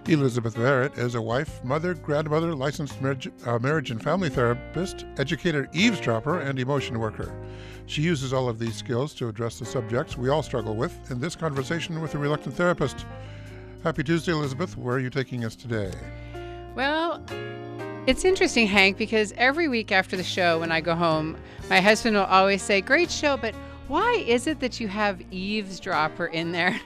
Elizabeth Barrett is a wife, mother, grandmother, licensed marriage and family therapist, educator, eavesdropper, and emotion worker. She uses all of these skills to address the subjects we all struggle with in this conversation with a reluctant therapist. Happy Tuesday, Elizabeth. Where are you taking us today? Well, it's interesting, Hank, because every week after the show, when I go home, my husband will always say, "Great show, but why is it that you have eavesdropper in there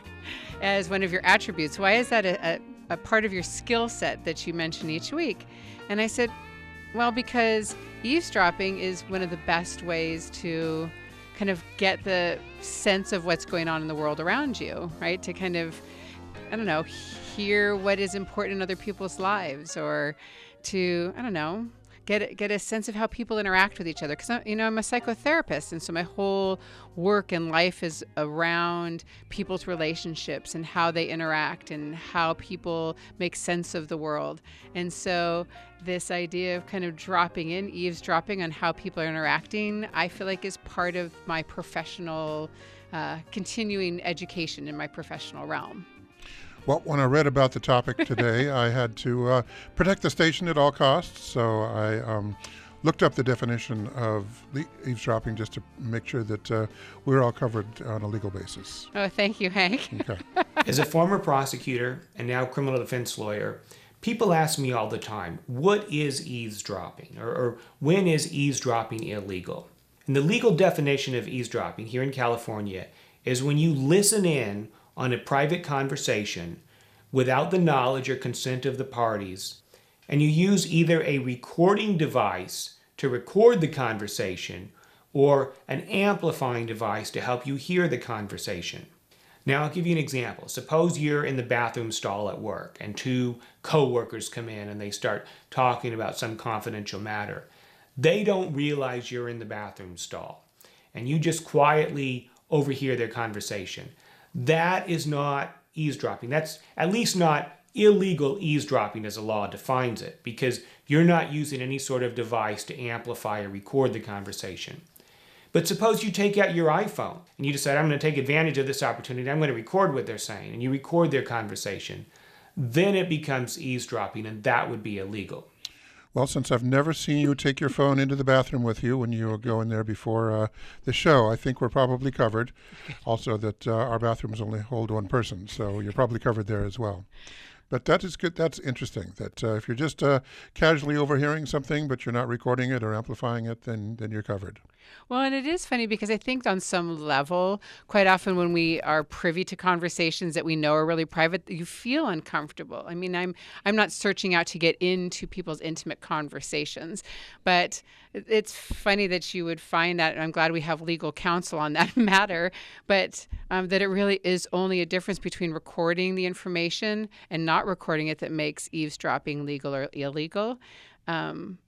as one of your attributes? Why is that a part of your skill set that you mention each week?" And I said, well, because eavesdropping is one of the best ways to kind of get the sense of what's going on in the world around you, right? To kind of, I don't know, hear what is important in other people's lives, or to, I don't know, get a sense of how people interact with each other. Because I'm a psychotherapist, and so my whole work and life is around people's relationships and how they interact and how people make sense of the world. And so this idea of kind of eavesdropping on how people are interacting, I feel like is part of my professional, continuing education in my professional realm. Well, when I read about the topic today, I had to protect the station at all costs, so I looked up the definition of eavesdropping just to make sure that we're all covered on a legal basis. Oh, thank you, Hank. Okay. As a former prosecutor and now criminal defense lawyer, people ask me all the time, what is eavesdropping? Or when is eavesdropping illegal? And the legal definition of eavesdropping here in California is when you listen in on a private conversation without the knowledge or consent of the parties, and you use either a recording device to record the conversation or an amplifying device to help you hear the conversation. Now, I'll give you an example. Suppose you're in the bathroom stall at work and two co-workers come in and they start talking about some confidential matter. They don't realize you're in the bathroom stall, and you just quietly overhear their conversation. That is not eavesdropping. That's at least not illegal eavesdropping as the law defines it, because you're not using any sort of device to amplify or record the conversation. But suppose you take out your iPhone and you decide, I'm going to take advantage of this opportunity. I'm going to record what they're saying, and you record their conversation. Then it becomes eavesdropping, and that would be illegal. Well, since I've never seen you take your phone into the bathroom with you when you go in there before the show, I think we're probably covered. Also, that our bathrooms only hold one person, so you're probably covered there as well. But that is good. That's interesting. That if you're just casually overhearing something, but you're not recording it or amplifying it, then you're covered. Well, and it is funny because I think on some level, quite often when we are privy to conversations that we know are really private, you feel uncomfortable. I mean, I'm not searching out to get into people's intimate conversations, but it's funny that you would find that, and I'm glad we have legal counsel on that matter, but that it really is only a difference between recording the information and not recording it that makes eavesdropping legal or illegal. And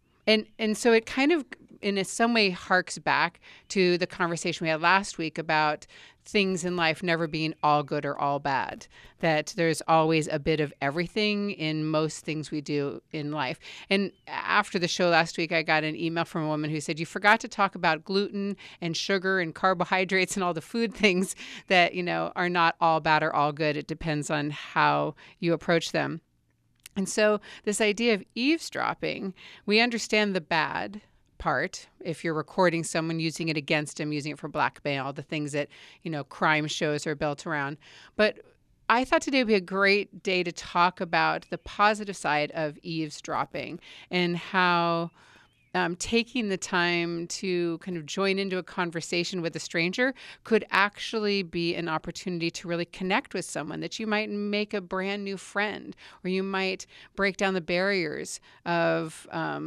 so it kind of, in some way, harks back to the conversation we had last week about things in life never being all good or all bad, that there's always a bit of everything in most things we do in life. And after the show last week, I got an email from a woman who said, you forgot to talk about gluten and sugar and carbohydrates and all the food things that, are not all bad or all good. It depends on how you approach them. And so this idea of eavesdropping, we understand the bad part. If you're recording someone, using it against them, using it for blackmail, the things that, crime shows are built around. But I thought today would be a great day to talk about the positive side of eavesdropping and how taking the time to kind of join into a conversation with a stranger could actually be an opportunity to really connect with someone, that you might make a brand new friend, or you might break down the barriers of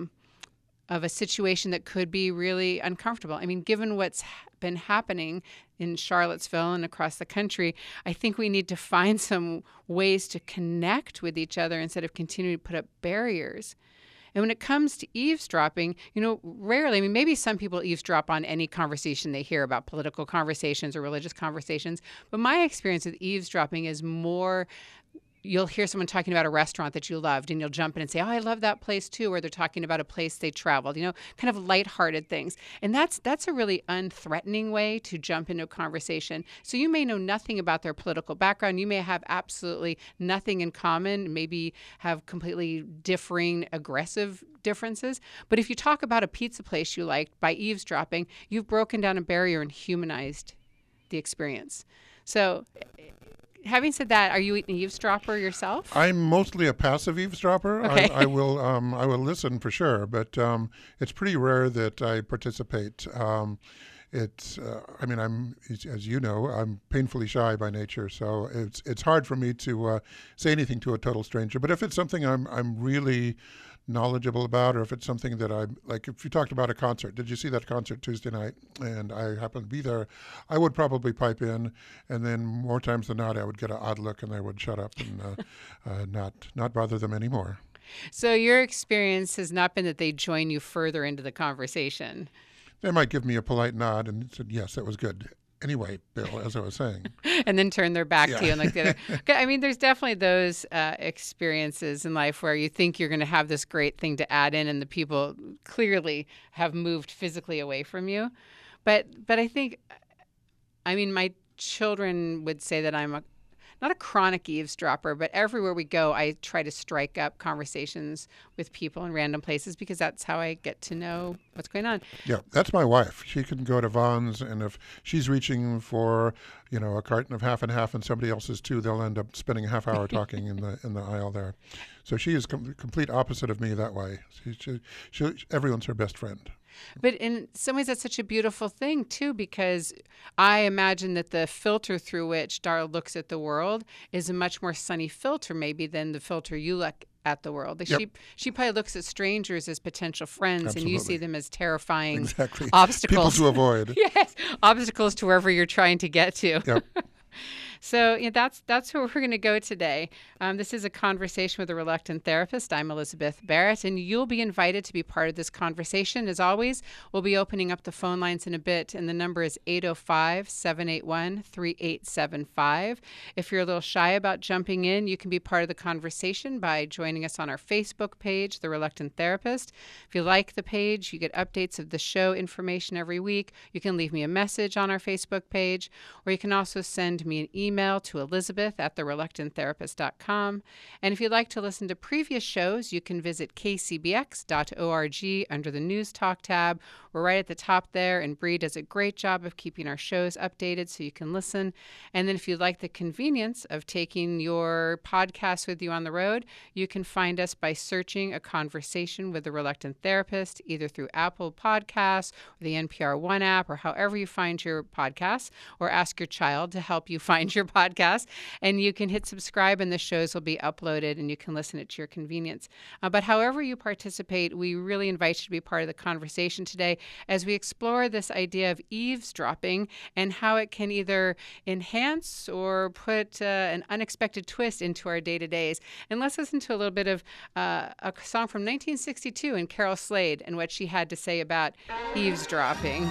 a situation that could be really uncomfortable. I mean, given what's been happening in Charlottesville and across the country, I think we need to find some ways to connect with each other instead of continuing to put up barriers. And when it comes to eavesdropping, rarely, maybe some people eavesdrop on any conversation they hear about political conversations or religious conversations, but my experience with eavesdropping is more you'll hear someone talking about a restaurant that you loved, and you'll jump in and say, oh, I love that place too, or they're talking about a place they traveled, kind of lighthearted things. And that's a really unthreatening way to jump into a conversation. So you may know nothing about their political background. You may have absolutely nothing in common, maybe have completely differing, aggressive differences. But if you talk about a pizza place you liked by eavesdropping, you've broken down a barrier and humanized the experience. So having said that, are you an eavesdropper yourself? I'm mostly a passive eavesdropper. Okay. I will listen for sure, but it's pretty rare that I participate. I'm as you know, I'm painfully shy by nature, so it's hard for me to say anything to a total stranger. But if it's something I'm really knowledgeable about, or if it's something that I'm like, if you talked about a concert, did you see that concert Tuesday night? And I happened to be there, I would probably pipe in, and then more times than not, I would get an odd look and I would shut up and not bother them anymore. So your experience has not been that they join you further into the conversation. They might give me a polite nod and said, yes, that was good. Anyway, Bill, as I was saying. And then turn their back to you and like the other. I mean, there's definitely those experiences in life where you think you're going to have this great thing to add in, and the people clearly have moved physically away from you. But I think, my children would say that I'm not a chronic eavesdropper, but everywhere we go, I try to strike up conversations with people in random places because that's how I get to know what's going on. Yeah, that's my wife. She can go to Vons, and if she's reaching for, a carton of half and half and somebody else is too, they'll end up spending a half hour talking in the aisle there. So she is complete opposite of me that way. Everyone's her best friend. But in some ways, that's such a beautiful thing, too, because I imagine that the filter through which Darla looks at the world is a much more sunny filter, maybe, than the filter you look at the world. Yep. She probably looks at strangers as potential friends, Absolutely. and you see them as terrifying exactly. obstacles. People to avoid. Yes, obstacles to wherever you're trying to get to. Yep. So that's where we're going to go today. This is a conversation with a reluctant therapist. I'm Elizabeth Barrett, and you'll be invited to be part of this conversation. As always, we'll be opening up the phone lines in a bit, and the number is 805-781-3875. If you're a little shy about jumping in, you can be part of the conversation by joining us on our Facebook page, The Reluctant Therapist. If you like the page, you get updates of the show information every week. You can leave me a message on our Facebook page, or you can also send me an email to elizabeth@thereluctanttherapist.com. And if you'd like to listen to previous shows, you can visit kcbx.org under the News Talk tab. We're right at the top there, and Bree does a great job of keeping our shows updated so you can listen. And then if you'd like the convenience of taking your podcast with you on the road, you can find us by searching A Conversation with the Reluctant Therapist, either through Apple Podcasts or the NPR One app, or however you find your podcasts, or ask your child to help you find your podcast. And you can hit subscribe, and the shows will be uploaded, and you can listen it to your convenience. But however you participate, we really invite you to be part of the conversation today as we explore this idea of eavesdropping and how it can either enhance or put an unexpected twist into our day-to-days. And let's listen to a little bit of a song from 1962 and Carol Slade and what she had to say about eavesdropping.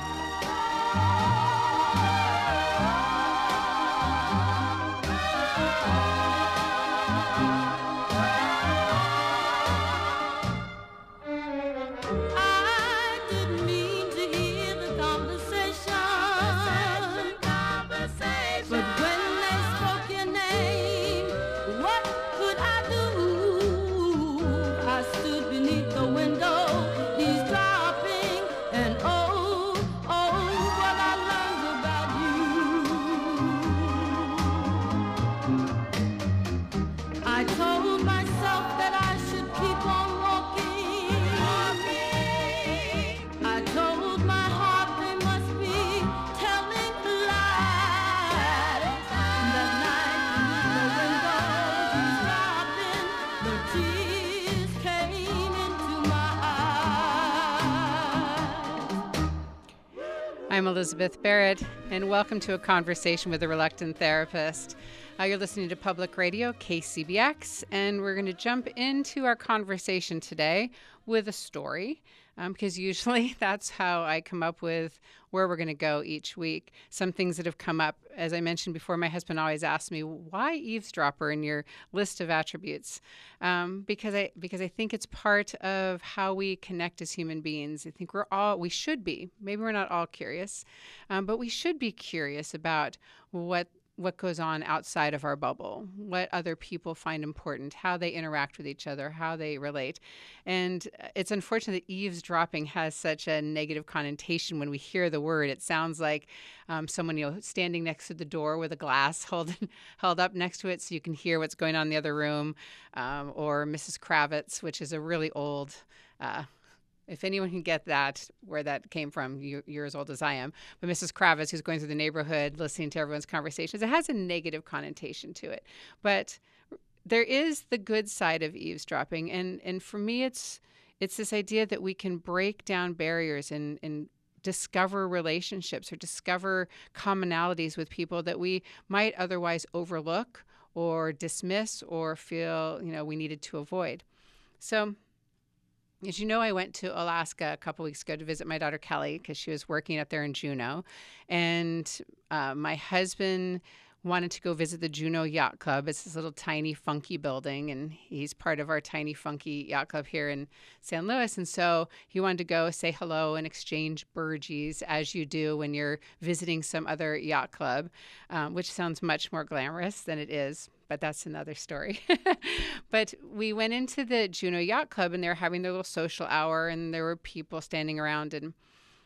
I'm Elizabeth Barrett, and welcome to A Conversation with a Reluctant Therapist. You're listening to Public Radio, KCBX, and we're going to jump into our conversation today with a story, because usually that's how I come up with where we're going to go each week. Some things that have come up, as I mentioned before, my husband always asks me, why eavesdropper in your list of attributes? Because I think it's part of how we connect as human beings. I think we should be, maybe we're not all curious, but we should be curious about what goes on outside of our bubble, what other people find important, how they interact with each other, how they relate. And it's unfortunate that eavesdropping has such a negative connotation when we hear the word. It sounds like someone standing next to the door with a glass held up next to it so you can hear what's going on in the other room, or Mrs. Kravitz, which is a really old if anyone can get that, where that came from, you're as old as I am. But Mrs. Kravitz, who's going through the neighborhood, listening to everyone's conversations, it has a negative connotation to it. But there is the good side of eavesdropping. And for me, it's this idea that we can break down barriers and discover relationships or discover commonalities with people that we might otherwise overlook or dismiss or feel, we needed to avoid. So, as you know, I went to Alaska a couple weeks ago to visit my daughter Kelly because she was working up there in Juneau. And my husband wanted to go visit the Juneau Yacht Club. It's this little tiny funky building, and he's part of our tiny funky yacht club here in San Luis. And so he wanted to go say hello and exchange burgies, as you do when you're visiting some other yacht club, which sounds much more glamorous than it is. But that's another story. But we went into the Juneau Yacht Club, and they were having their little social hour, and there were people standing around, and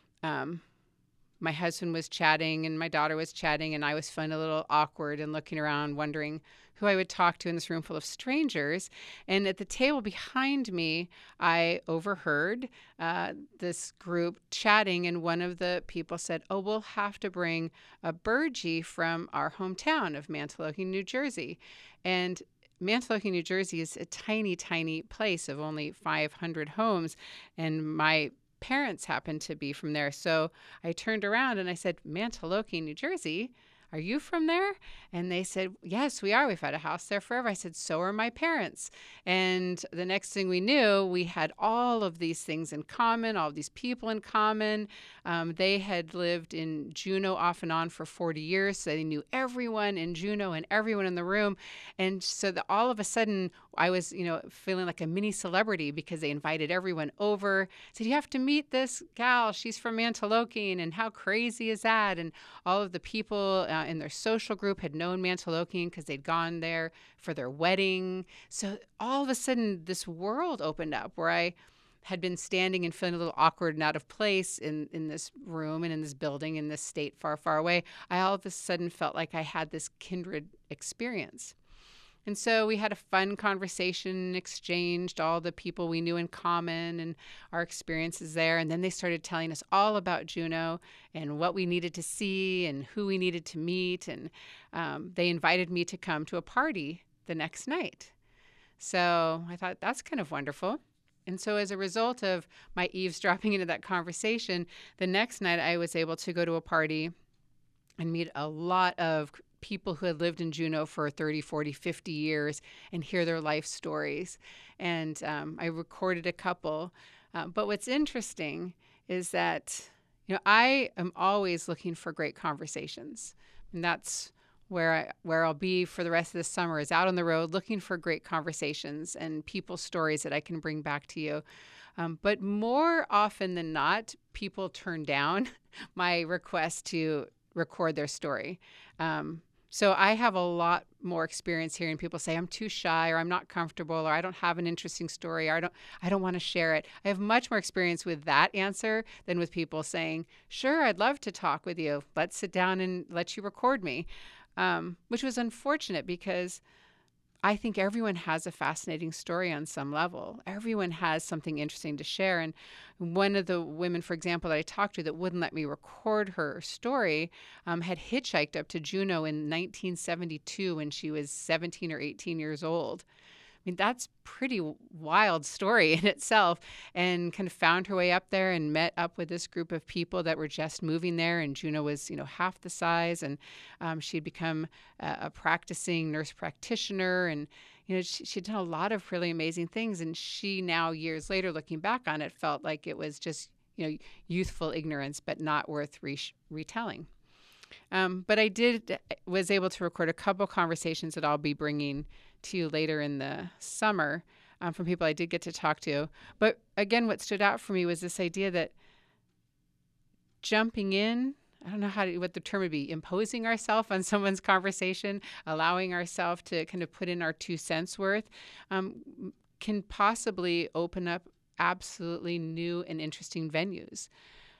my husband was chatting, and my daughter was chatting, and I was feeling a little awkward and looking around, wondering who I would talk to in this room full of strangers. And at the table behind me, I overheard this group chatting, and one of the people said, "Oh, we'll have to bring a burgee from our hometown of Mantoloking, New Jersey." And Mantoloking, New Jersey is a tiny, tiny place of only 500 homes, and my parents happened to be from there. So I turned around and I said, "Mantoloking, New Jersey? Are you from there?" And they said, "Yes, we are. We've had a house there forever." I said, "So are my parents." And the next thing we knew, we had all of these things in common, all of these people in common. They had lived in Juneau off and on for 40 years. So they knew everyone in Juneau and everyone in the room. And so all of a sudden, I was, feeling like a mini celebrity because they invited everyone over. Said, "You have to meet this gal. She's from Mantoloking, and how crazy is that?" And all of the people in their social group had known Mantoloking because they'd gone there for their wedding. So all of a sudden, this world opened up where I had been standing and feeling a little awkward and out of place in this room and in this building in this state far, far away. I all of a sudden felt like I had this kindred experience. And so we had a fun conversation, exchanged all the people we knew in common and our experiences there. And then they started telling us all about Juneau and what we needed to see and who we needed to meet. And they invited me to come to a party the next night. So I thought, that's kind of wonderful. And so as a result of my eavesdropping into that conversation, the next night I was able to go to a party and meet a lot of people who had lived in Juneau for 30, 40, 50 years and hear their life stories. And I recorded a couple. But what's interesting is that, I am always looking for great conversations. And that's where I'll be for the rest of the summer, is out on the road looking for great conversations and people's stories that I can bring back to you. But more often than not, people turn down my request to record their story. So I have a lot more experience hearing people say, "I'm too shy," or "I'm not comfortable," or "I don't have an interesting story," or I don't want to share it. I have much more experience with that answer than with people saying, "Sure, I'd love to talk with you. Let's sit down and let you record me," which was unfortunate because I think everyone has a fascinating story on some level. Everyone has something interesting to share. And one of the women, for example, that I talked to that wouldn't let me record her story had hitchhiked up to Juneau in 1972 when she was 17 or 18 years old, mean, that's pretty wild story in itself. And kind of found her way up there and met up with this group of people that were just moving there. And Juno was, half the size, and she'd become a practicing nurse practitioner, and she'd done a lot of really amazing things. And she now, years later, looking back on it, felt like it was just youthful ignorance, but not worth retelling. But I was able to record a couple conversations that I'll be bringing to you later in the summer from people I did get to talk to. But again, what stood out for me was this idea that jumping in, I don't know what the term would be, imposing ourselves on someone's conversation, allowing ourselves to kind of put in our 2 cents worth, can possibly open up absolutely new and interesting venues.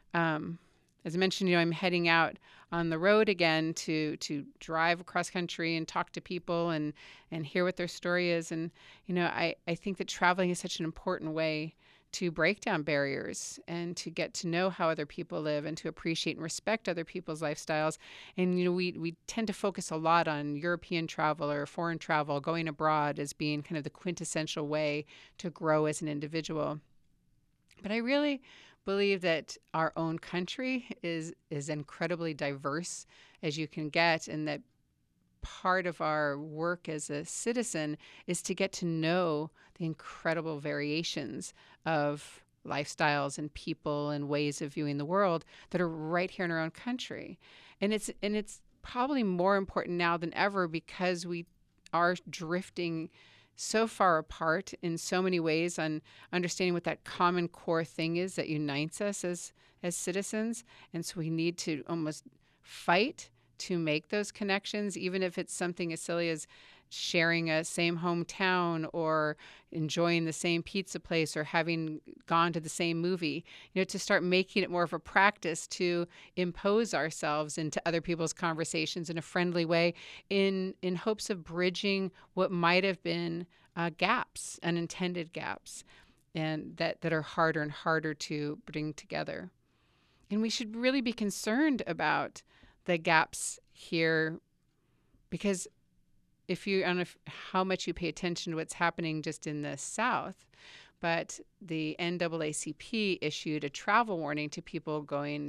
As I mentioned, I'm heading out on the road again to drive across country and talk to people and hear what their story is. And, I think that traveling is such an important way to break down barriers and to get to know how other people live and to appreciate and respect other people's lifestyles. And, we tend to focus a lot on European travel or foreign travel, going abroad as being kind of the quintessential way to grow as an individual. But I really believe that our own country is incredibly diverse as you can get, and that part of our work as a citizen is to get to know the incredible variations of lifestyles and people and ways of viewing the world that are right here in our own country. And it's probably more important now than ever because we are drifting so far apart in so many ways on understanding what that common core thing is that unites us as citizens. And so we need to almost fight to make those connections, even if it's something as silly as sharing a same hometown or enjoying the same pizza place or having gone to the same movie, to start making it more of a practice to impose ourselves into other people's conversations in a friendly way in hopes of bridging what might have been gaps, unintended gaps, and that are harder and harder to bring together. And we should really be concerned about the gaps here because I don't know how much you pay attention to what's happening just in the South, but the NAACP issued a travel warning to people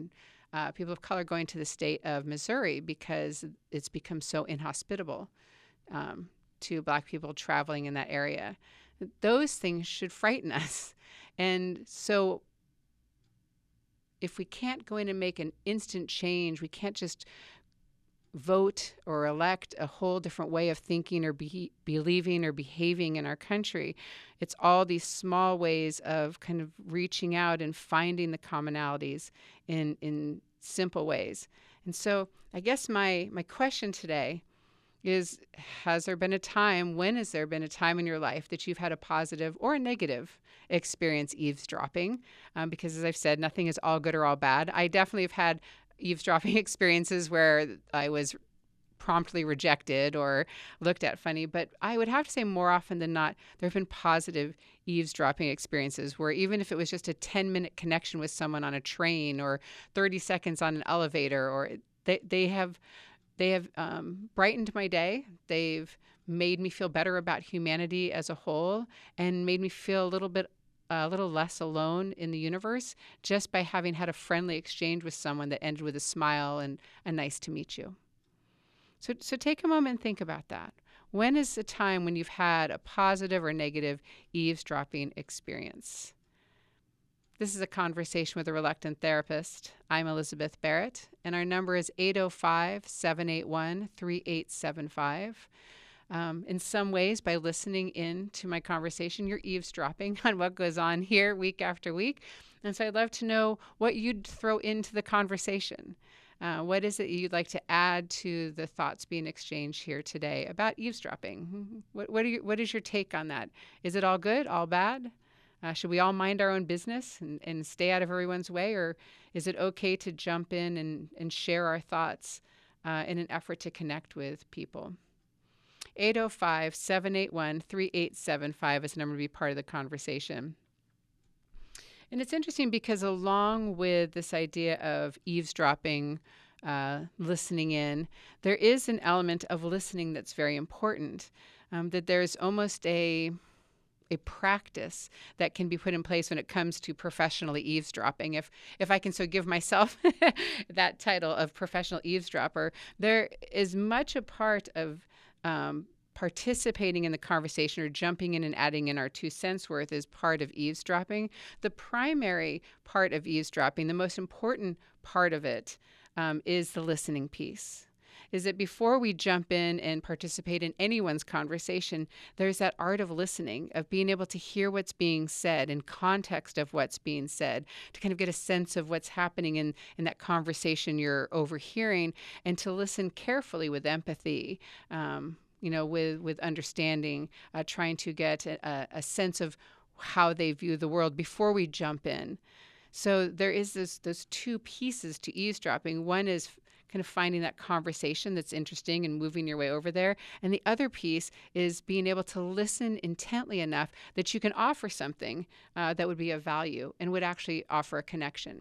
of color going to the state of Missouri because it's become so inhospitable to Black people traveling in that area. Those things should frighten us. And so if we can't go in and make an instant change, we can't just vote or elect a whole different way of thinking or believing or behaving in our country. It's all these small ways of kind of reaching out and finding the commonalities in simple ways. And so I guess my question today is, when has there been a time in your life that you've had a positive or a negative experience eavesdropping? Because as I've said, nothing is all good or all bad. I definitely have had eavesdropping experiences where I was promptly rejected or looked at funny, but I would have to say more often than not, there have been positive eavesdropping experiences where even if it was just a 10-minute connection with someone on a train or 30 seconds on an elevator, or they have brightened my day. They've made me feel better about humanity as a whole and made me feel a little less alone in the universe just by having had a friendly exchange with someone that ended with a smile and a nice to meet you. So take a moment and think about that. When is a time when you've had a positive or negative eavesdropping experience? This is a conversation with a reluctant therapist. I'm Elizabeth Barrett, and our number is 805-781-3875. In some ways, by listening in to my conversation, you're eavesdropping on what goes on here week after week. And so I'd love to know what you'd throw into the conversation. What is it you'd like to add to the thoughts being exchanged here today about eavesdropping? What is your take on that? Is it all good, all bad? Should we all mind our own business and stay out of everyone's way? Or is it okay to jump in and share our thoughts in an effort to connect with people? 805-781-3875 is the number to be part of the conversation. And it's interesting because along with this idea of eavesdropping, listening in, there is an element of listening that's very important, that there's almost a practice that can be put in place when it comes to professionally eavesdropping. If I can so give myself that title of professional eavesdropper, there is much a part of participating in the conversation or jumping in and adding in our 2 cents worth is part of eavesdropping. The primary part of eavesdropping, the most important part of it, is the listening piece. Is that before we jump in and participate in anyone's conversation, there's that art of listening, of being able to hear what's being said in context of what's being said, to kind of get a sense of what's happening in that conversation you're overhearing, and to listen carefully with empathy, with understanding, trying to get a sense of how they view the world before we jump in. So there is those 2 pieces to eavesdropping. One is kind of finding that conversation that's interesting and moving your way over there. And the other piece is being able to listen intently enough that you can offer something that would be of value and would actually offer a connection.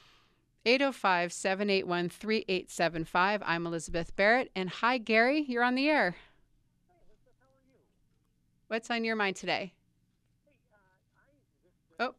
805-781-3875. I'm Elizabeth Barrett. And hi, Gary. You're on the air. What's on your mind today? Oh.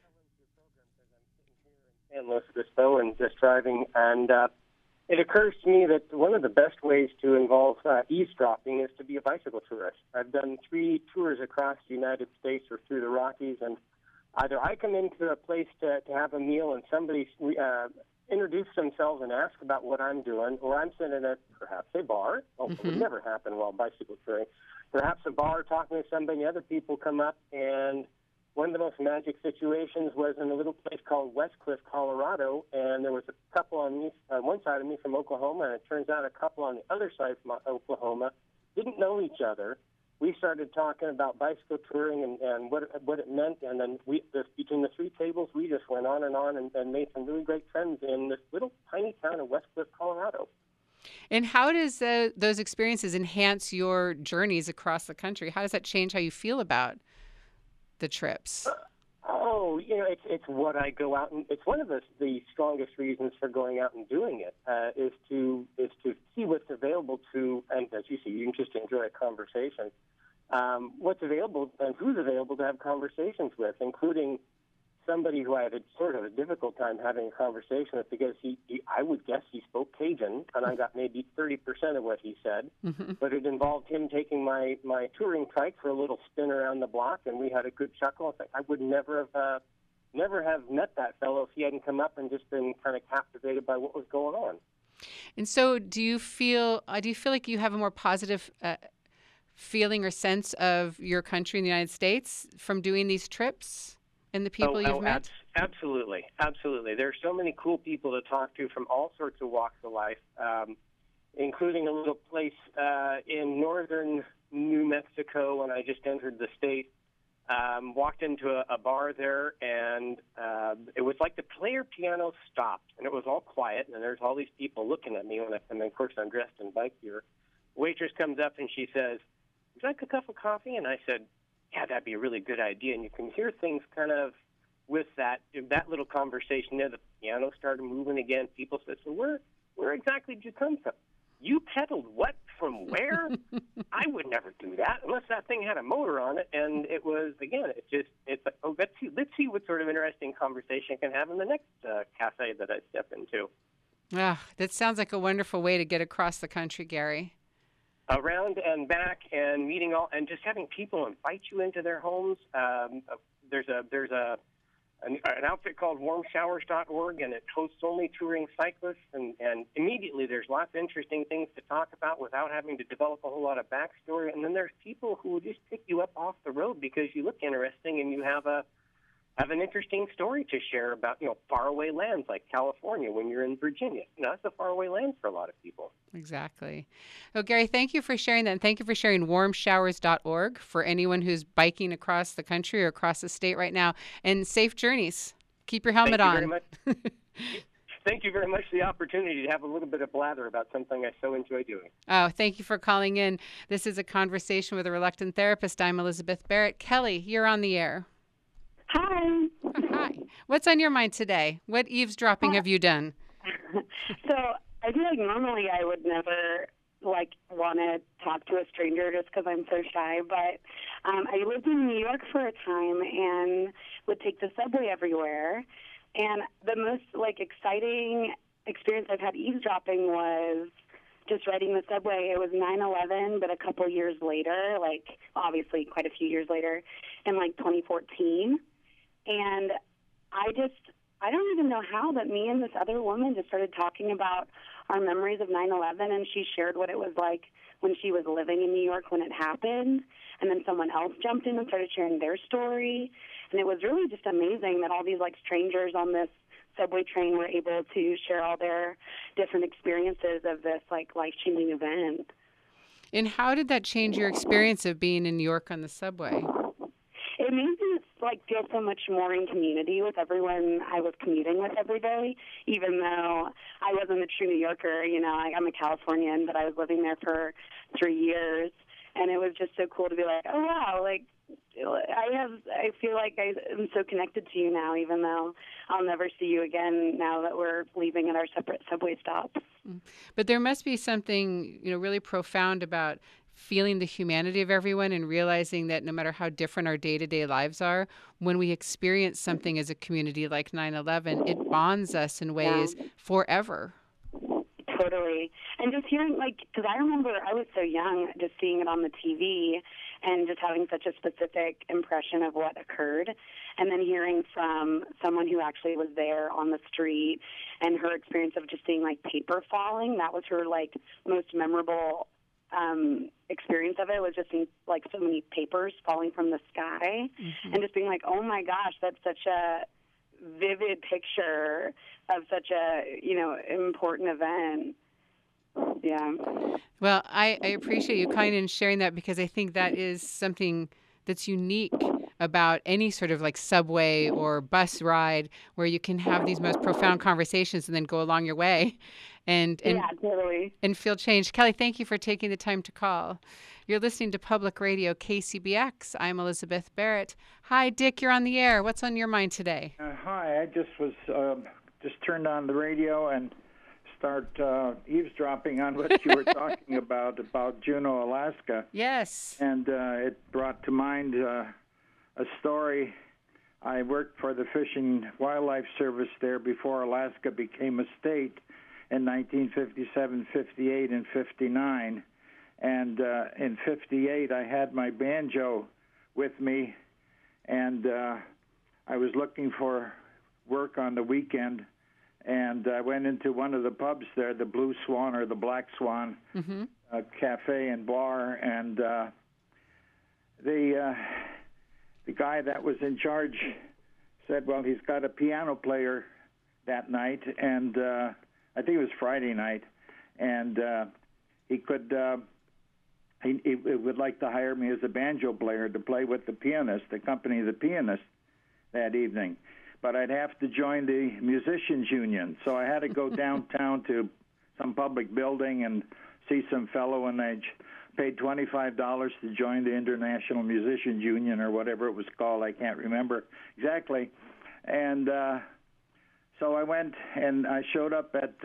And Los Obispo and just driving, and it occurs to me that one of the best ways to involve eavesdropping is to be a bicycle tourist. I've done 3 tours across the United States or through the Rockies, and either I come into a place to have a meal and somebody introduce themselves and ask about what I'm doing, or I'm sitting at perhaps a bar. It would never happen while bicycle touring. Perhaps a bar talking to somebody, other people come up, and one of the most magic situations was in a little place called West Cliff, Colorado, and there was a couple on one side of me from Oklahoma, and it turns out a couple on the other side from Oklahoma didn't know each other. We started talking about bicycle touring and what it meant, and then between the 3 tables, we just went on and made some really great friends in this little tiny town of West Cliff, Colorado. And how does those experiences enhance your journeys across the country? How does that change how you feel about the trips? It's what I go out and it's one of the strongest reasons for going out and doing it is to see what's available to, and as you see, you can just enjoy a conversation. What's available and who's available to have conversations with, including somebody who I had sort of a difficult time having a conversation with because I would guess he spoke Cajun, and I got maybe 30% of what he said. But it involved him taking my touring trike for a little spin around the block, and we had a good chuckle. I would never have met that fellow if he hadn't come up and just been kind of captivated by what was going on. And so do you feel like you have a more positive feeling or sense of your country in the United States from doing these trips? And the people you've met? Absolutely. There are so many cool people to talk to from all sorts of walks of life, including a little place in northern New Mexico when I just entered the state. Walked into a bar there, and it was like the player piano stopped, and it was all quiet, and there's all these people looking at me, and of course I'm dressed in bike gear. Waitress comes up, and she says, "Would you like a cup of coffee?" And I said, "Yeah, that'd be a really good idea." And you can hear things kind of with that little conversation there. The piano started moving again. People said, "So where exactly did you come from?" "You pedaled what? From where?" I would never do that unless that thing had a motor on it. And it was, again, it's like, oh, let's see what sort of interesting conversation I can have in the next cafe that I step into. That sounds like a wonderful way to get across the country, Gary. Around and back and meeting all and just having people invite you into their homes. There's an outfit called warmshowers.org, and it hosts only touring cyclists, and immediately there's lots of interesting things to talk about without having to develop a whole lot of backstory. And then there's people who will just pick you up off the road because you look interesting and you have an interesting story to share about, faraway lands like California when you're in Virginia. That's a faraway land for a lot of people. Exactly. Well, Gary, thank you for sharing that. And thank you for sharing warmshowers.org for anyone who's biking across the country or across the state right now. And safe journeys. Keep your helmet on. Very much. Thank you very much for the opportunity to have a little bit of blather about something I so enjoy doing. Oh, thank you for calling in. This is A Conversation with a Reluctant Therapist. I'm Elizabeth Barrett. Kelly, you're on the air. Hi. Hi. What's on your mind today? What eavesdropping have you done? So I feel like normally I would never want to talk to a stranger just because I'm so shy. But I lived in New York for a time and would take the subway everywhere. And the most exciting experience I've had eavesdropping was just riding the subway. It was 9/11, but a couple years later, obviously quite a few years later, in 2014. And I don't even know how, but me and this other woman just started talking about our memories of 9/11, and she shared what it was like when she was living in New York when it happened. And then someone else jumped in and started sharing their story. And it was really just amazing that all these strangers on this subway train were able to share all their different experiences of this life-changing event. And how did that change your experience of being in New York on the subway? It made me feel so much more in community with everyone I was commuting with every day, even though I wasn't a true New Yorker. I'm a Californian, but I was living there for 3 years, and it was just so cool to be oh wow, I feel like I am so connected to you now, even though I'll never see you again now that we're leaving at our separate subway stops. But there must be something, really profound about feeling the humanity of everyone and realizing that no matter how different our day-to-day lives are, when we experience something as a community like 9/11, it bonds us in ways forever. Totally. And just hearing, because I remember I was so young, just seeing it on the TV and just having such a specific impression of what occurred. And then hearing from someone who actually was there on the street and her experience of just seeing, paper falling, that was her, most memorable experience of it, was just seeing, so many papers falling from the sky. Mm-hmm. And just being oh my gosh, that's such a vivid picture of such a important event. Yeah. Well, I appreciate you coming and sharing that, because I think that is something that's unique about any sort of subway or bus ride, where you can have these most profound conversations and then go along your way and yeah, totally. And feel change. Kelly, thank you for taking the time to call. You're listening to Public Radio KCBX. I'm Elizabeth Barrett. Hi, Dick, you're on the air. What's on your mind today? Hi, I just was just turned on the radio and start eavesdropping on what you were talking about Juneau, Alaska. Yes. And it brought to mind a story. I worked for the Fish and Wildlife Service there before Alaska became a state in 1957, 58, and 59. And in 58, I had my banjo with me, and I was looking for work on the weekend, and I went into one of the pubs there, the Blue Swan or the Black Swan cafe and bar, and the guy that was in charge said, well, he's got a piano player that night, and I think it was Friday night, and he could... He would like to hire me as a banjo player to play with the pianist, accompany the pianist that evening. But I'd have to join the musicians union. So I had to go downtown to some public building and see some fellow, and I paid $25 to join the International Musicians Union or whatever it was called. I can't remember exactly. And so I went, and I showed up at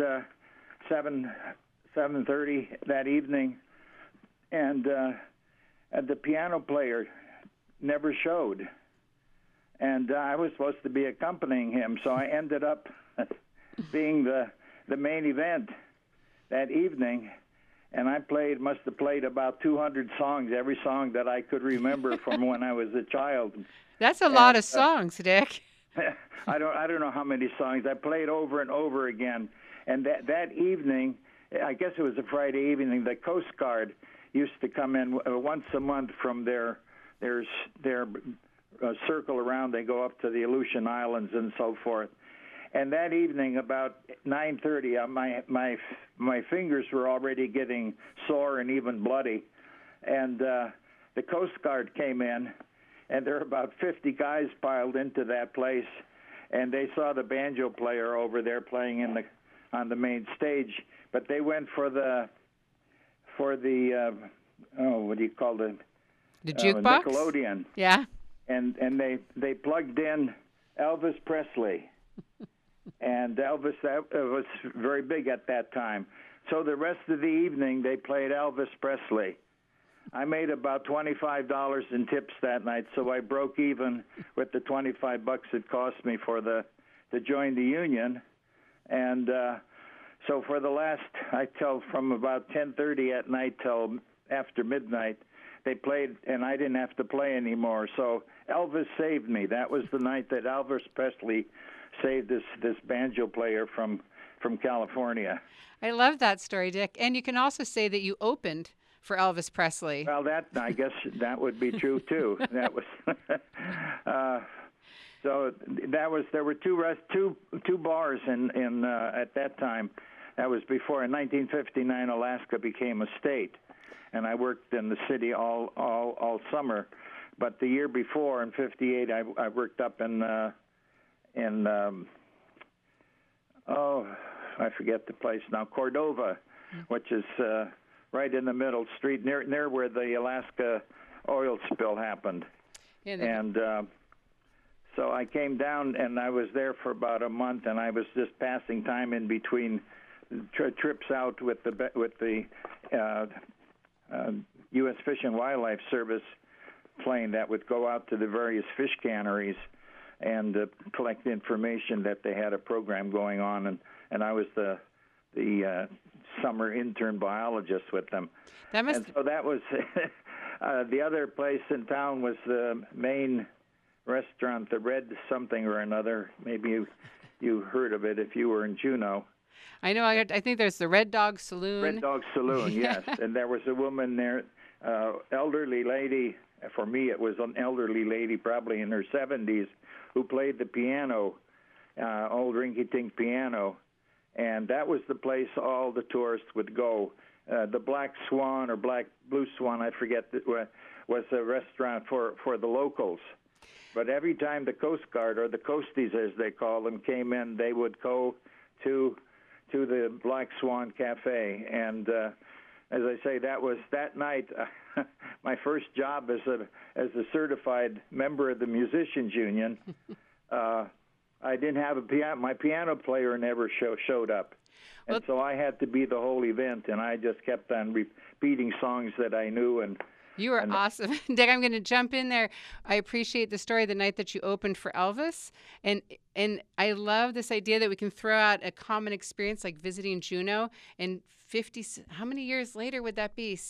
7:30 that evening, and the piano player never showed. And I was supposed to be accompanying him, so I ended up being the main event that evening. And I must have played about 200 songs, every song that I could remember from when I was a child. That's a lot of songs, Dick. I don't know how many songs. I played over and over again. And that evening, I guess it was a Friday evening, the Coast Guard used to come in once a month from their circle around. They go up to the Aleutian Islands and so forth. And that evening, about 9:30, my fingers were already getting sore and even bloody. And the Coast Guard came in, and there were about 50 guys piled into that place, and they saw the banjo player over there playing on the main stage. But they went for the what do you call it? The jukebox? Nickelodeon. Yeah. And they plugged in Elvis Presley. And Elvis was very big at that time. So the rest of the evening they played Elvis Presley. I made about $25 in tips that night, so I broke even with the $25 it cost me to join the union. And so for the last, from about 10:30 at night till after midnight, they played, and I didn't have to play anymore. So Elvis saved me. That was the night that Elvis Presley saved this banjo player from California. I love that story, Dick. And you can also say that you opened for Elvis Presley. Well, I guess that would be true too. That was so. There were two bars in at that time. That was before, in 1959, Alaska became a state, and I worked in the city all summer. But the year before, in '58, I worked up in I forget the place now, Cordova, which is right in the middle street near where the Alaska oil spill happened. And so I came down, and I was there for about a month, and I was just passing time in between trips out with the U.S. Fish and Wildlife Service plane that would go out to the various fish canneries and collect information that they had a program going on, and I was the summer intern biologist with them. And so that was the other place in town was the main restaurant, the Red something or another. Maybe you heard of it if you were in Juneau. I know. I think there's the Red Dog Saloon. Red Dog Saloon, yes. And there was a woman there, elderly lady. For me, it was an elderly lady, probably in her 70s, who played the piano, old rinky-dink piano. And that was the place all the tourists would go. The Black Swan or Blue Swan, I forget, was a restaurant for the locals. But every time the Coast Guard, or the Coasties as they call them, came in, they would go to the Black Swan Cafe. And as I say, that night, my first job as a certified member of the Musicians Union. I didn't have a piano. My piano player never showed up. And so I had to be the whole event, and I just kept on repeating songs that I knew. And you were awesome. Dick, I'm going to jump in there. I appreciate the story the night that you opened for Elvis. And I love this idea that we can throw out a common experience like visiting Juneau. And how many years later would that be?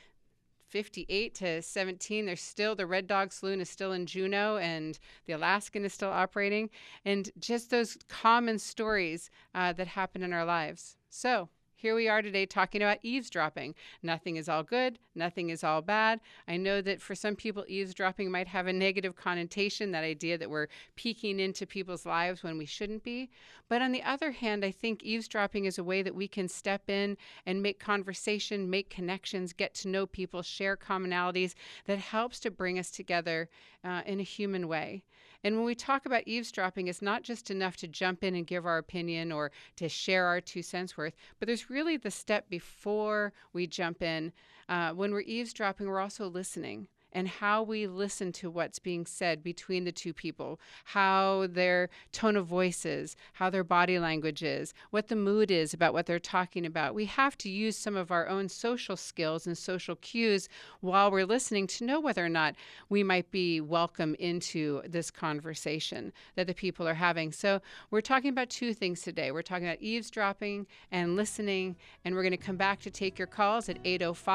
58 to 17, there's still, the Red Dog Saloon is still in Juneau, and the Alaskan is still operating. And just those common stories that happen in our lives. So here we are today talking about eavesdropping. Nothing is all good. Nothing is all bad. I know that for some people, eavesdropping might have a negative connotation, that idea that we're peeking into people's lives when we shouldn't be. But on the other hand, I think eavesdropping is a way that we can step in and make conversation, make connections, get to know people, share commonalities that helps to bring us together in a human way. And when we talk about eavesdropping, it's not just enough to jump in and give our opinion or to share our 2 cents worth, but there's really the step before we jump in. When we're eavesdropping, we're also listening. And how we listen to what's being said between the two people, how their tone of voice is, how their body language is, what the mood is about what they're talking about. We have to use some of our own social skills and social cues while we're listening to know whether or not we might be welcome into this conversation that the people are having. So we're talking about 2 things today. We're talking about eavesdropping and listening, and we're going to come back to take your calls at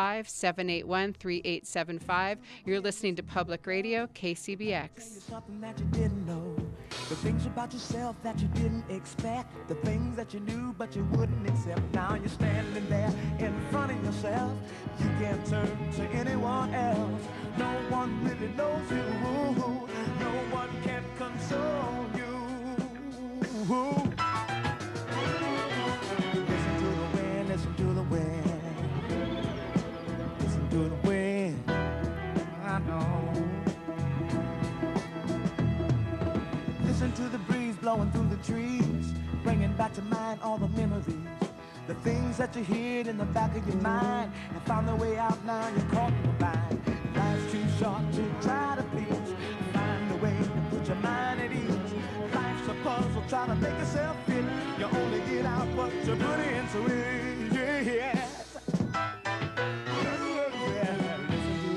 805-781-3875. You're listening to Public Radio, KCBX. Something that you didn't know. The things about yourself that you didn't expect. The things that you knew but you wouldn't accept. Now you're standing there in front of yourself. You can't turn to anyone else. No one really knows you. No one can console you. Listen to the wind, listen to the wind. Listen to the wind. I know. Listen to the breeze blowing through the trees, bringing back to mind all the memories, the things that you hid in the back of your mind, and found their way out. Now you're caught in the bind. Life's too short to try to please. Find a way to put your mind at ease. Life's a puzzle, try to make yourself fit. You only get out what you put into it. Yeah. Listen to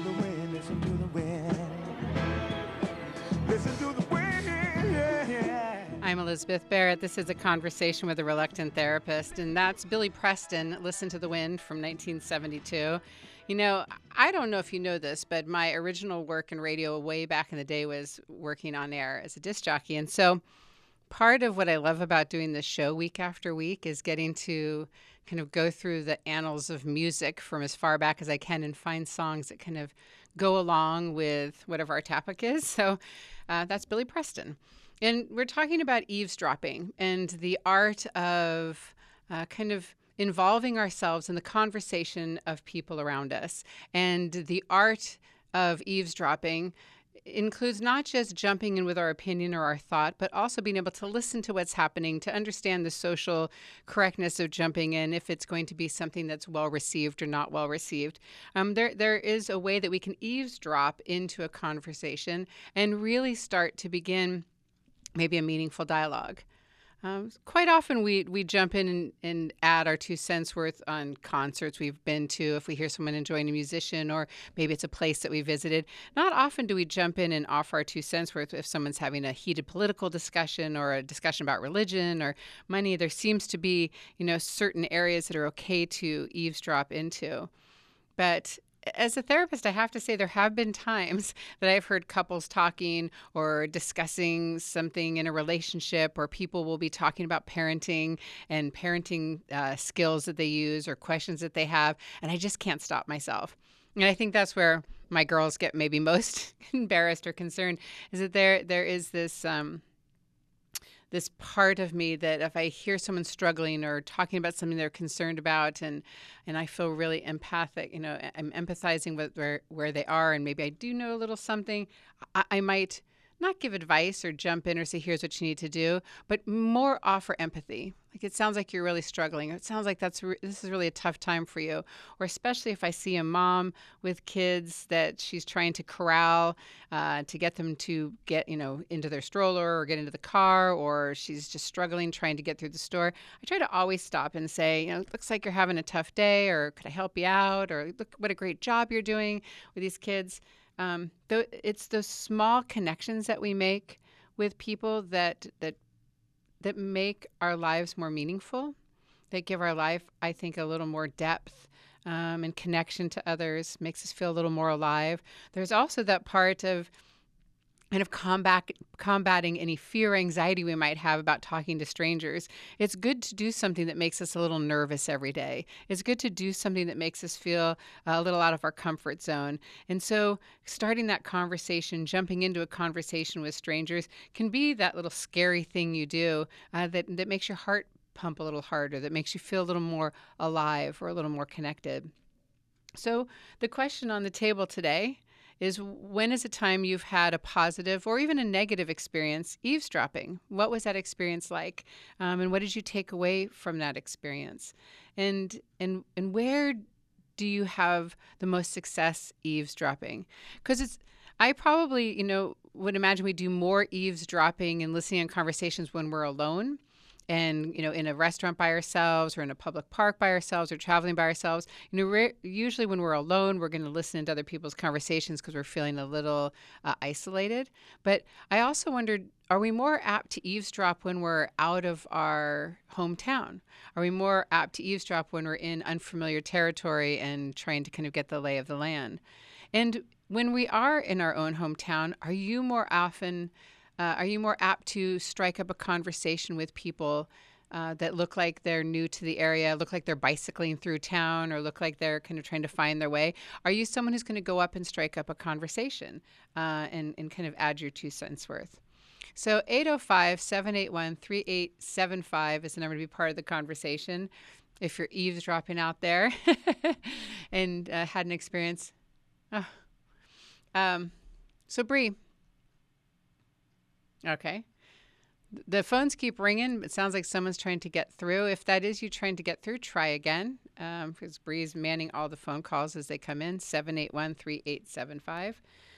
I'm Elizabeth Barrett. This is A Conversation with a Reluctant Therapist, and that's Billy Preston, Listen to the Wind from 1972. You know, I don't know if you know this, but my original work in radio way back in the day was working on air as a disc jockey. And so part of what I love about doing this show week after week is getting to kind of go through the annals of music from as far back as I can and find songs that kind of go along with whatever our topic is. So that's Billy Preston. And we're talking about eavesdropping and the art of kind of involving ourselves in the conversation of people around us. And the art of eavesdropping includes not just jumping in with our opinion or our thought, but also being able to listen to what's happening, to understand the social correctness of jumping in, if it's going to be something that's well received or not well received. There is a way that we can eavesdrop into a conversation and really start to begin maybe a meaningful dialogue. Quite often we jump in and add our 2 cents worth on concerts we've been to, if we hear someone enjoying a musician, or maybe it's a place that we visited. Not often do we jump in and offer our 2 cents worth if someone's having a heated political discussion or a discussion about religion or money. There seems to be, certain areas that are okay to eavesdrop into. But as a therapist, I have to say there have been times that I've heard couples talking or discussing something in a relationship, or people will be talking about parenting and parenting skills that they use or questions that they have, and I just can't stop myself. And I think that's where my girls get maybe most embarrassed or concerned, is that there is this part of me that if I hear someone struggling or talking about something they're concerned about, and I feel really empathic, I'm empathizing with where they are, and maybe I do know a little something, I might not give advice or jump in or say, here's what you need to do, but more offer empathy. Like, it sounds like you're really struggling. Or it sounds like this is really a tough time for you. Or especially if I see a mom with kids that she's trying to corral to get them to get, into their stroller or get into the car, or she's just struggling trying to get through the store. I try to always stop and say, it looks like you're having a tough day, or could I help you out? Or look what a great job you're doing with these kids. It's those small connections that we make with people that make our lives more meaningful, that give our life, I think, a little more depth and connection to others, makes us feel a little more alive. There's also that part of kind of combating any fear or anxiety we might have about talking to strangers. It's good to do something that makes us a little nervous every day. It's good to do something that makes us feel a little out of our comfort zone. And so starting that conversation, jumping into a conversation with strangers, can be that little scary thing you do that makes your heart pump a little harder, that makes you feel a little more alive or a little more connected. So the question on the table today is, when is a time you've had a positive or even a negative experience eavesdropping? What was that experience like? And what did you take away from that experience? And where do you have the most success eavesdropping? Because I probably, would imagine we do more eavesdropping and listening in conversations when we're alone. And, in a restaurant by ourselves, or in a public park by ourselves, or traveling by ourselves. Usually when we're alone, we're going to listen into other people's conversations because we're feeling a little isolated. But I also wondered, are we more apt to eavesdrop when we're out of our hometown? Are we more apt to eavesdrop when we're in unfamiliar territory and trying to kind of get the lay of the land? And when we are in our own hometown, are you more apt to strike up a conversation with people that look like they're new to the area, look like they're bicycling through town, or look like they're kind of trying to find their way? Are you someone who's going to go up and strike up a conversation and kind of add your 2 cents worth? So 805-781-3875 is the number to be part of the conversation if you're eavesdropping out there and had an experience. So Bree. Okay. The phones keep ringing. It sounds like someone's trying to get through. If that is you trying to get through, try again. Because Bree's manning all the phone calls as they come in. 781-3875.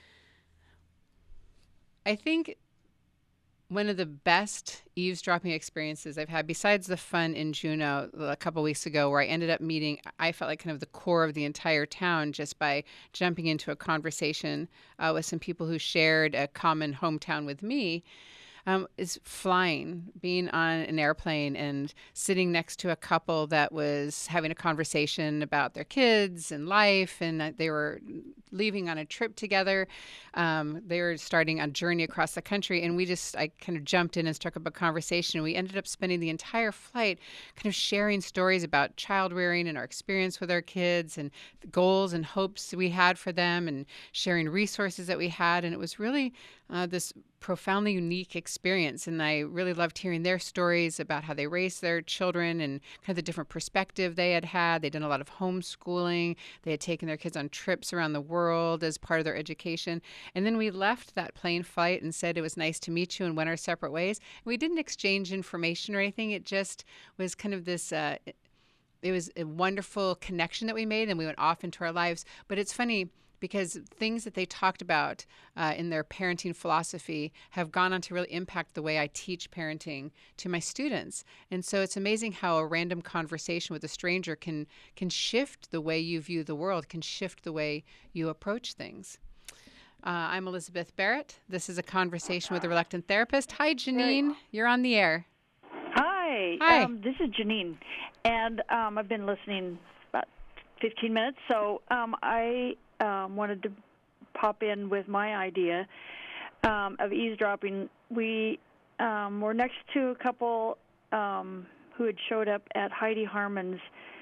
I think one of the best eavesdropping experiences I've had, besides the fun in Juneau a couple weeks ago, where I ended up meeting, I felt like kind of the core of the entire town just by jumping into a conversation with some people who shared a common hometown with me. is flying, being on an airplane and sitting next to a couple that was having a conversation about their kids and life, and they were leaving on a trip together. They were starting a journey across the country, and I kind of jumped in and struck up a conversation. We ended up spending the entire flight kind of sharing stories about child rearing and our experience with our kids and the goals and hopes we had for them, and sharing resources that we had. And it was really this profoundly unique experience. And I really loved hearing their stories about how they raised their children and kind of the different perspective they had had. They'd done a lot of homeschooling. They had taken their kids on trips around the world as part of their education. And then we left that plane flight and said, it was nice to meet you, and went our separate ways. We didn't exchange information or anything. It just was kind of this, it was a wonderful connection that we made, and we went off into our lives. But it's funny, because things that they talked about in their parenting philosophy have gone on to really impact the way I teach parenting to my students. And so it's amazing how a random conversation with a stranger can shift the way you view the world, can shift the way you approach things. I'm Elizabeth Barrett. This is A Conversation with a Reluctant Therapist. Hi, Janine. You're on the air. Hi. Hi. This is Janine, and I've been listening about 15 minutes, so I wanted to pop in with my idea of eavesdropping. We were next to a couple who had showed up at Heidi Harmon's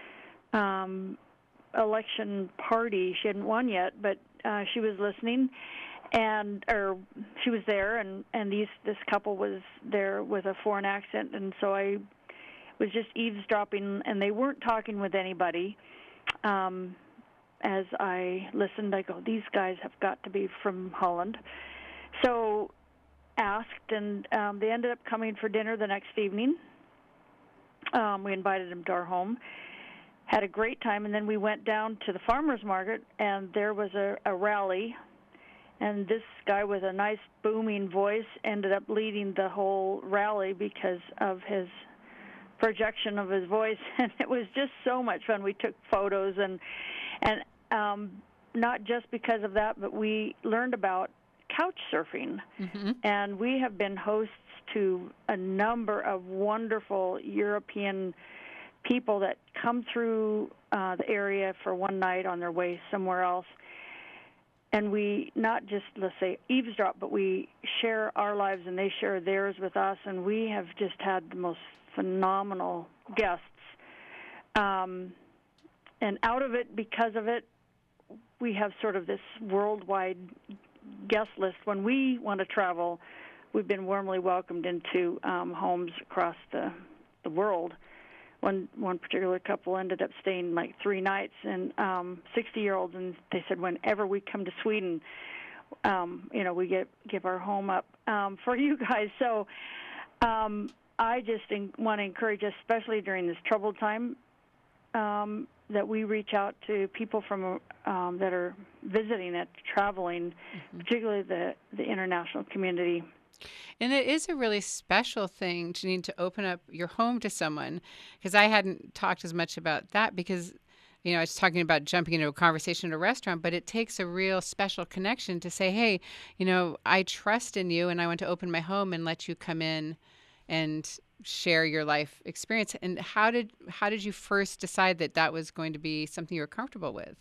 election party. She hadn't won yet, but she was listening, or she was there, and this couple was there with a foreign accent, and so I was just eavesdropping, and they weren't talking with anybody. As I listened, I go, these guys have got to be from Holland. So asked, and they ended up coming for dinner the next evening. We invited them to our home, had a great time, and then we went down to the farmer's market, and there was a rally, and this guy with a nice booming voice ended up leading the whole rally because of his projection of his voice, and it was just so much fun. We took photos, and not just because of that, but we learned about couch surfing. Mm-hmm. And we have been hosts to a number of wonderful European people that come through the area for one night on their way somewhere else. And we not just, let's say, eavesdrop, but we share our lives and they share theirs with us. And we have just had the most phenomenal guests. And out of it, because of it, we have sort of this worldwide guest list. When we want to travel, we've been warmly welcomed into homes across the world. One particular couple ended up staying like 3 nights, and 60-year-olds, and they said whenever we come to Sweden, we give our home up for you guys. So I just want to encourage, especially during this troubled time, that we reach out to people from that are visiting it, traveling, mm-hmm. particularly the international community. And it is a really special thing, Janine, to open up your home to someone, because I hadn't talked as much about that because, I was talking about jumping into a conversation at a restaurant, but it takes a real special connection to say, hey, I trust in you and I want to open my home and let you come in and share your life experience. And how did you first decide that was going to be something you were comfortable with?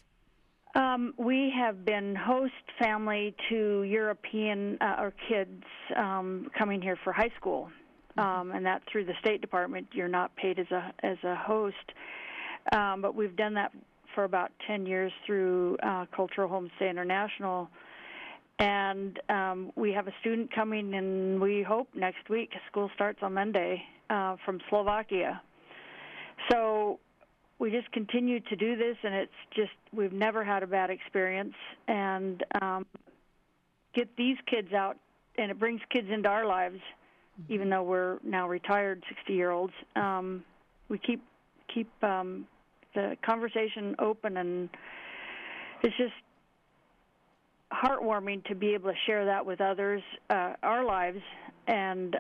We have been host family to European or kids coming here for high school, and that through the State Department. You're not paid as a host, but we've done that for about 10 years through Cultural Homestay International. And we have a student coming, and we hope next week. School starts on Monday from Slovakia. So we just continue to do this, and it's just we've never had a bad experience. And get these kids out, and it brings kids into our lives, even though we're now retired 60-year-olds. We keep the conversation open, and it's just heartwarming to be able to share that with others, our lives, and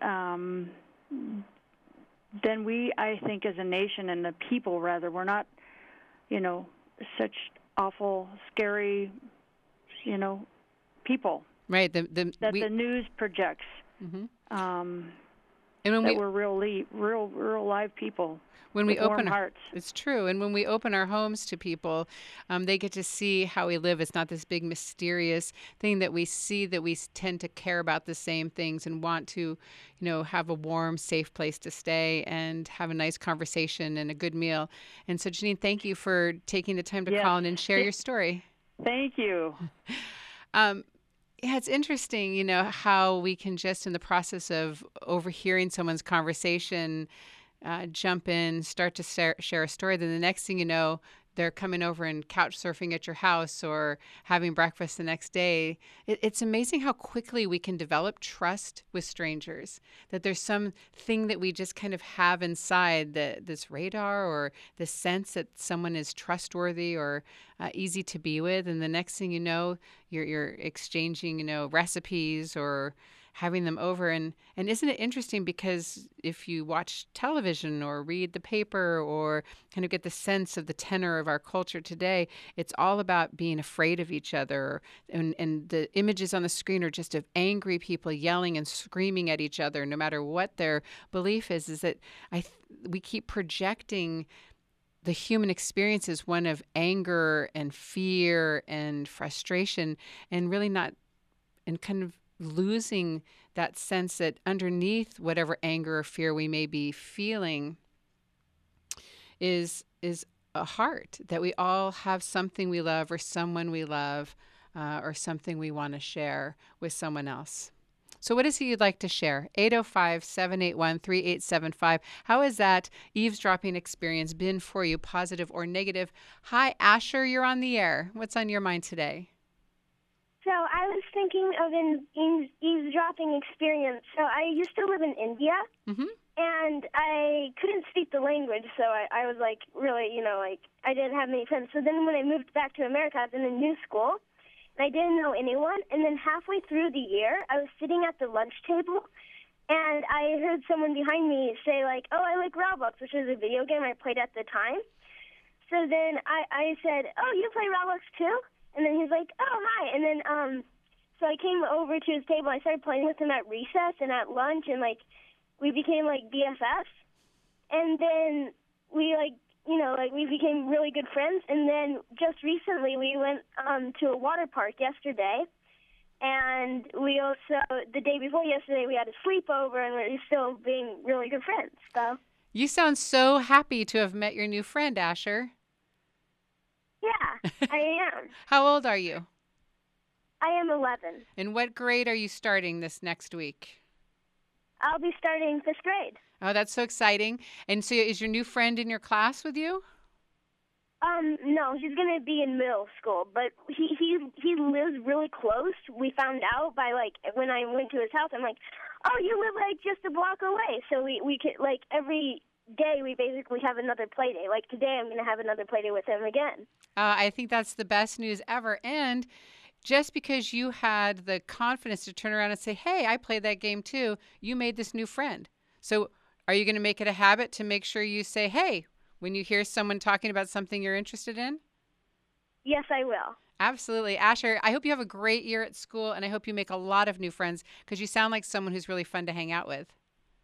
then I think as a nation and the people, rather, we're not, such awful, scary, people. Right. The news projects. And when that we're real live people. When we with warm open hearts. It's true. And when we open our homes to people, they get to see how we live. It's not this big mysterious thing that we see, that we tend to care about the same things and want to, have a warm, safe place to stay and have a nice conversation and a good meal. And so, Janine, thank you for taking the time to call in and share your story. Thank you. Yeah, it's interesting, how we can just in the process of overhearing someone's conversation, jump in, start to share a story. Then the next thing you know, they're coming over and couch surfing at your house or having breakfast the next day. It's amazing how quickly we can develop trust with strangers, that there's some thing that we just kind of have inside, this radar or this sense that someone is trustworthy or easy to be with. And the next thing you know, you're exchanging, recipes or having them over. And isn't it interesting, because if you watch television or read the paper or kind of get the sense of the tenor of our culture today, it's all about being afraid of each other. And the images on the screen are just of angry people yelling and screaming at each other, no matter what their belief is that we keep projecting the human experience is one of anger and fear and frustration, and really not, and kind of losing that sense that underneath whatever anger or fear we may be feeling is a heart, that we all have something we love or someone we love or something we want to share with someone else. So what is it you'd like to share? 805-781-3875. How has that eavesdropping experience been for you, positive or negative? Hi, Asher, you're on the air. What's on your mind today? So I was thinking of an eavesdropping experience. So I used to live in India, and I couldn't speak the language, so I was like really, I didn't have many friends. So then when I moved back to America, I was in a new school, and I didn't know anyone. And then halfway through the year, I was sitting at the lunch table, and I heard someone behind me say, like, oh, I like Roblox, which was a video game I played at the time. So then I said, oh, you play Roblox too? And then he's like, oh, hi. And then so I came over to his table. I started playing with him at recess and at lunch, and, we became, BFFs. And then we, we became really good friends. And then just recently we went to a water park yesterday. And we also, the day before yesterday, we had a sleepover, and we're still being really good friends. So you sound so happy to have met your new friend, Asher. Yeah, I am. How old are you? I am 11. And what grade are you starting this next week? I'll be starting 5th grade. Oh, that's so exciting. And so is your new friend in your class with you? No, he's going to be in middle school, but he lives really close. We found out by, when I went to his house, I'm like, oh, you live, just a block away. So we could, every day we basically have another play day. Like today I'm going to have another play day with him again. I think that's the best news ever. And just because you had the confidence to turn around and say, hey, I played that game too, you made this new friend. So are you going to make it a habit to make sure you say, hey, when you hear someone talking about something you're interested in? Yes, I will. Absolutely. Asher, I hope you have a great year at school, and I hope you make a lot of new friends, because you sound like someone who's really fun to hang out with.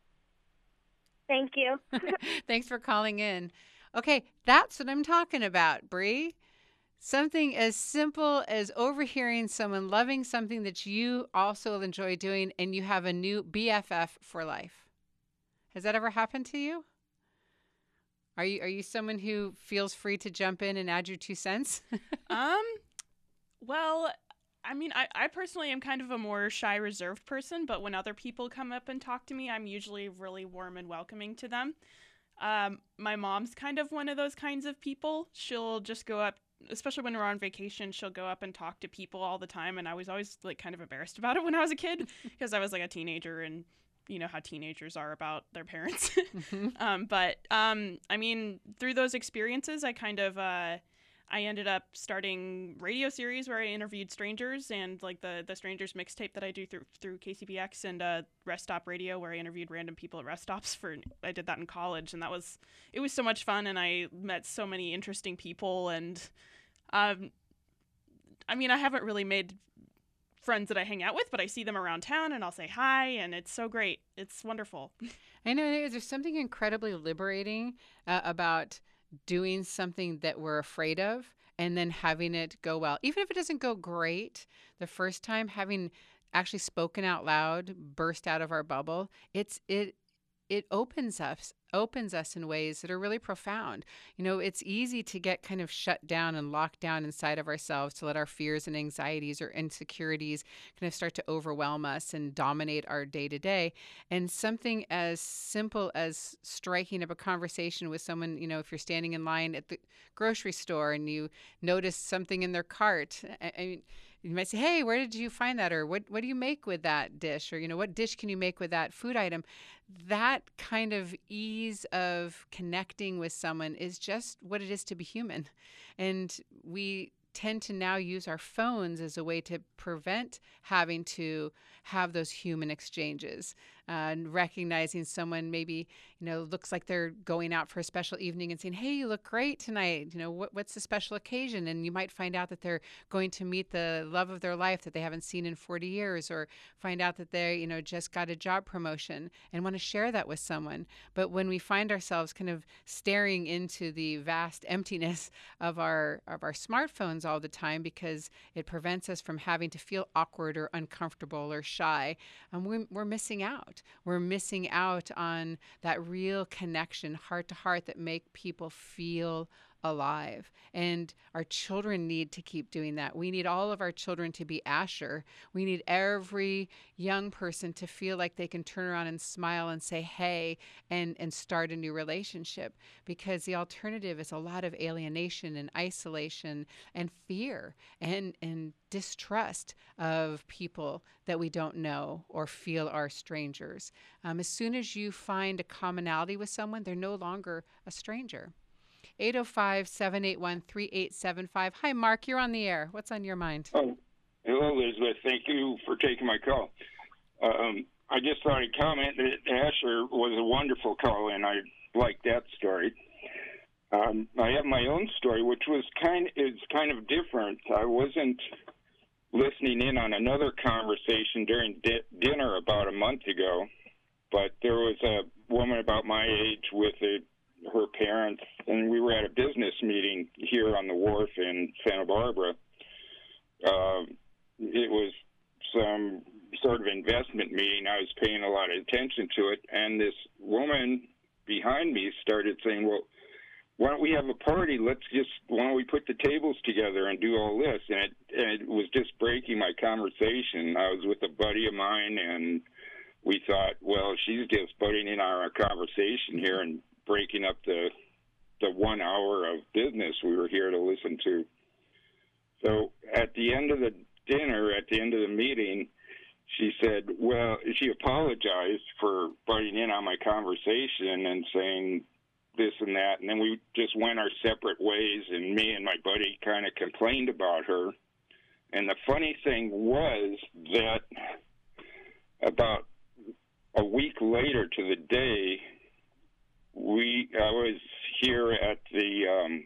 Thank you. Thanks for calling in. Okay, that's what I'm talking about, Bree. Something as simple as overhearing someone loving something that you also enjoy doing, and you have a new BFF for life. Has that ever happened to you? Are you someone who feels free to jump in and add your 2 cents? Well, I mean, I personally am kind of a more shy, reserved person, but when other people come up and talk to me, I'm usually really warm and welcoming to them. My mom's kind of one of those kinds of people. She'll just go up, especially when we're on vacation, she'll go up and talk to people all the time, and I was always kind of embarrassed about it when I was a kid, because I was a teenager, and you know how teenagers are about their parents. But I mean, through those experiences, I kind of I ended up starting radio series where I interviewed strangers, and the Strangers mixtape that I do through KCBX, and Rest Stop Radio where I interviewed random people at rest stops. I did that in college, and it was so much fun, and I met so many interesting people, and I mean, I haven't really made friends that I hang out with, but I see them around town and I'll say hi, and it's so great. It's wonderful. I know there's something incredibly liberating about doing something that we're afraid of and then having it go well. Even if it doesn't go great the first time, having actually spoken out loud, burst out of our bubble, it opens us in ways that are really profound. It's easy to get kind of shut down and locked down inside of ourselves, to let our fears and anxieties or insecurities kind of start to overwhelm us and dominate our day to day. And something as simple as striking up a conversation with someone, if you're standing in line at the grocery store and you notice something in their cart, you might say, hey, where did you find that? Or what do you make with that dish? Or, what dish can you make with that food item? That kind of ease of connecting with someone is just what it is to be human. And we tend to now use our phones as a way to prevent having to have those human exchanges. And recognizing someone maybe, looks like they're going out for a special evening and saying, hey, you look great tonight. What's the special occasion? And you might find out that they're going to meet the love of their life that they haven't seen in 40 years, or find out that they, just got a job promotion and want to share that with someone. But when we find ourselves kind of staring into the vast emptiness of our smartphones all the time, because it prevents us from having to feel awkward or uncomfortable or shy, we're missing out. We're missing out on that real connection, heart to heart, that make people feel alive. And our children need to keep doing that. We need all of our children to be Asher. We need every young person to feel like they can turn around and smile and say, hey, and start a new relationship. Because the alternative is a lot of alienation and isolation and fear and distrust of people that we don't know or feel are strangers. As soon as you find a commonality with someone, they're no longer a stranger. 805-781-3875. Hi, Mark. You're on the air. What's on your mind? Oh, hello, Elizabeth. Thank you for taking my call. I just thought I'd comment that Asher was a wonderful call, and I liked that story. I have my own story, which is kind of different. I wasn't listening in on another conversation during dinner about a month ago, but there was a woman about my age with her parents, and we were at a business meeting here on the wharf in Santa Barbara. It was some sort of investment meeting. I was paying a lot of attention to it, and this woman behind me started saying, well, why don't we have a party? Why don't we put the tables together and do all this? And it was just breaking my conversation. I was with a buddy of mine, and we thought, well, she's just butting in on our conversation here and breaking up the 1 hour of business we were here to listen to. So at the end of the dinner, at the end of the meeting, she said, well, she apologized for butting in on my conversation and saying this and that, and then we just went our separate ways, and me and my buddy kind of complained about her. And the funny thing was that about a week later to the day, I was here at the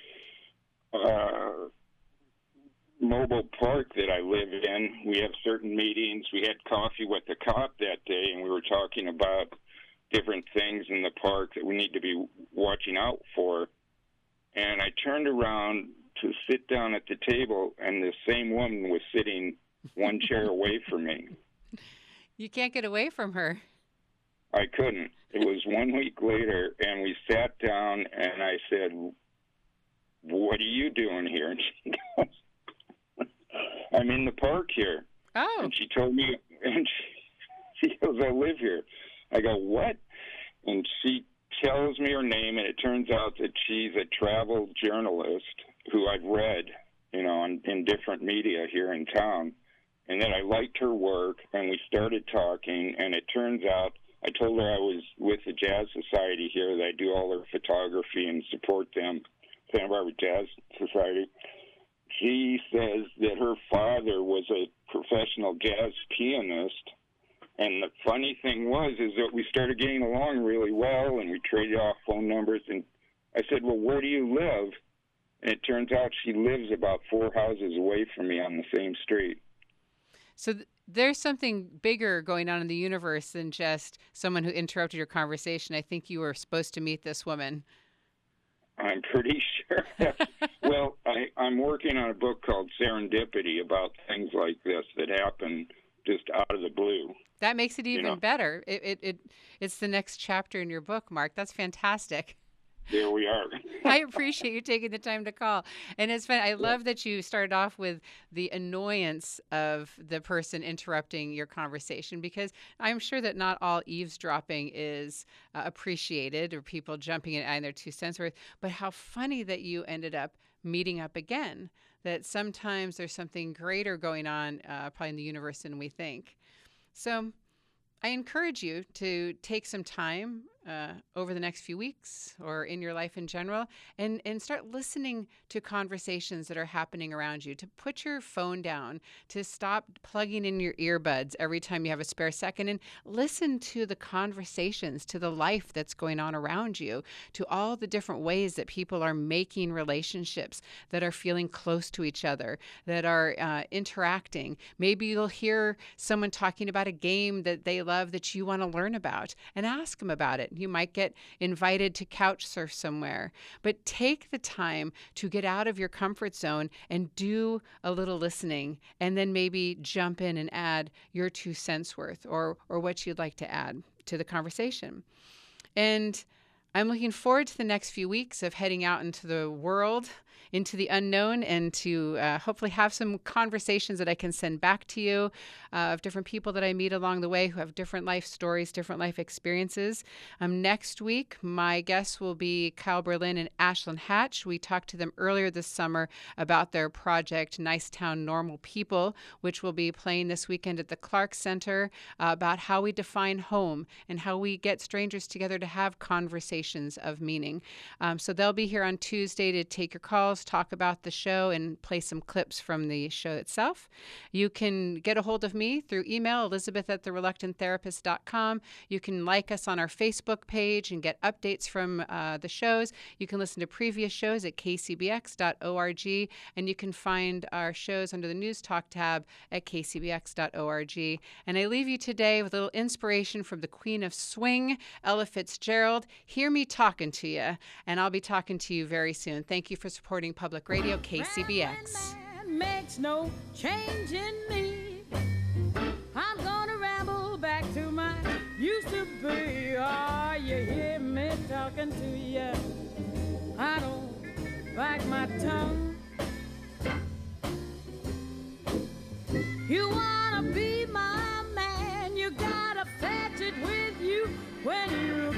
mobile park that I live in. We have certain meetings. We had coffee with the cop that day, and we were talking about different things in the park that we need to be watching out for. And I turned around to sit down at the table, and the same woman was sitting one chair away from me. You can't get away from her. I couldn't. It was 1 week later, and we sat down, and I said, what are you doing here? And she goes, I'm in the park here. Oh. And she told me, and she goes, I live here. I go, what? And she tells me her name, and it turns out that she's a travel journalist who I've read, in different media here in town, and then I liked her work, and we started talking, and it turns out I told her I was with the Jazz Society here, that I do all their photography and support them, Santa Barbara Jazz Society. She says that her father was a professional jazz pianist. And the funny thing is that we started getting along really well, and we traded off phone numbers. And I said, well, where do you live? And it turns out she lives about 4 houses away from me on the same street. So there's something bigger going on in the universe than just someone who interrupted your conversation. I think you were supposed to meet this woman. I'm pretty sure. Well, I'm working on a book called Serendipity about things like this that happen just out of the blue. That makes it even better. It's the next chapter in your book, Mark. That's fantastic. There we are. I appreciate you taking the time to call. And it's fun. I love that you started off with the annoyance of the person interrupting your conversation, because I'm sure that not all eavesdropping is appreciated, or people jumping in and adding their 2 cents worth, but how funny that you ended up meeting up again, that sometimes there's something greater going on probably in the universe than we think. So I encourage you to take some time over the next few weeks or in your life in general and start listening to conversations that are happening around you, to put your phone down, to stop plugging in your earbuds every time you have a spare second, and listen to the conversations, to the life that's going on around you, to all the different ways that people are making relationships, that are feeling close to each other, that are interacting. Maybe you'll hear someone talking about a game that they love that you want to learn about, and ask them about it. You might get invited to couch surf somewhere, but take the time to get out of your comfort zone and do a little listening, and then maybe jump in and add your 2 cents worth or what you'd like to add to the conversation. And I'm looking forward to the next few weeks of heading out into the world, into the unknown, and to hopefully have some conversations that I can send back to you of different people that I meet along the way who have different life stories, different life experiences. Next week, my guests will be Kyle Berlin and Ashlyn Hatch. We talked to them earlier this summer about their project, Nicetown Normal People, which will be playing this weekend at the Clark Center, about how we define home and how we get strangers together to have conversations of meaning. So they'll be here on Tuesday to take your calls, talk about the show, and play some clips from the show itself. You can get a hold of me through email, elizabeth@thereluctanttherapist.com. You can like us on our Facebook page and get updates from the shows. You can listen to previous shows at kcbx.org, and you can find our shows under the News Talk tab at kcbx.org. And I leave you today with a little inspiration from the Queen of Swing, Ella Fitzgerald. Hear me talking to you, and I'll be talking to you very soon. Thank you for supporting Public Radio, KCBX. Makes no change in me. I'm gonna ramble back to my used to be. Oh, you hear me talking to you. I don't bite my tongue. You wanna be my man, you gotta fetch it with you when you